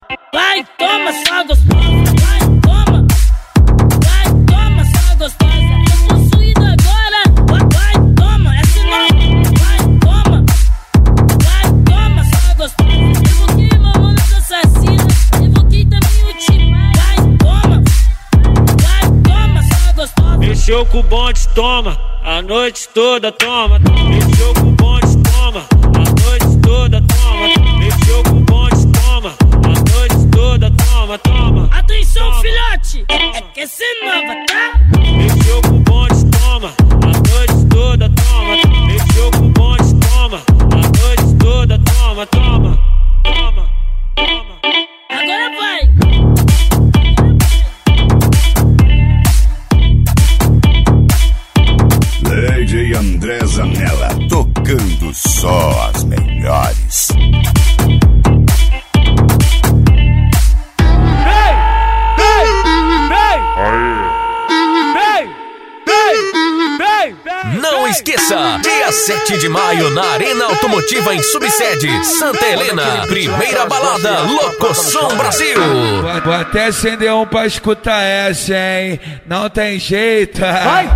Vai, toma, só gostosa. Vai, toma. Vai, toma, só gostosa. Tô possuído agora. Vai, toma, é sinal. Vai, toma. Vai, toma, só gostosa. Evoquei mamonas assassinas. Evoquei também o time. Vai, toma. Vai, toma, só gostosa. Mexeu com o bonde, toma. A noite toda, toma. Mexeu com o bonde, toma. A noite toda, toma. Mexeu com o bonde, toma. A noite toda, toma, toma. Atenção, toma. Filhote, é que essa é nova, tá? Mexeu com o bonde, toma. A noite toda, toma. Mexeu com o bonde, toma. A noite toda, toma, toma. Toma, toma. Agora vai. DJ André Zanella, tocando só as melhores. Não esqueça, dia 7 de maio na Arena Automotiva em Subsede, Santa Helena. Primeira balada, Locosom Brasil. Vou até acender um pra escutar essa, hein? Não tem jeito. Vai!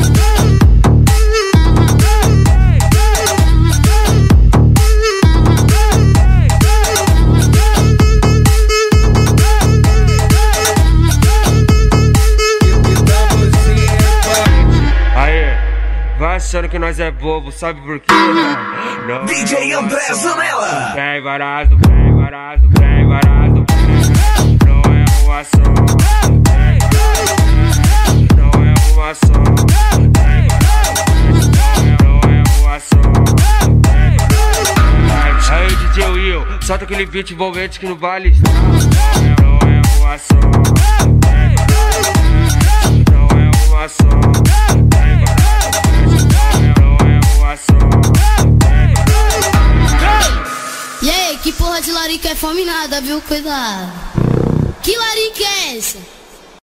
Vai achando que nós é bobo, sabe por quê? Não, DJ André Zanella. Vem varado, vem varado, vem varado. Não é uma ação. Não é uma ação. Não é uma ação. Aí DJ Will, solta aquele beat envolvente que no baile está. Não é uma ação. Não é uma ação. E aí, que porra de larica é fome nada, viu? Cuidado. Que larica é essa?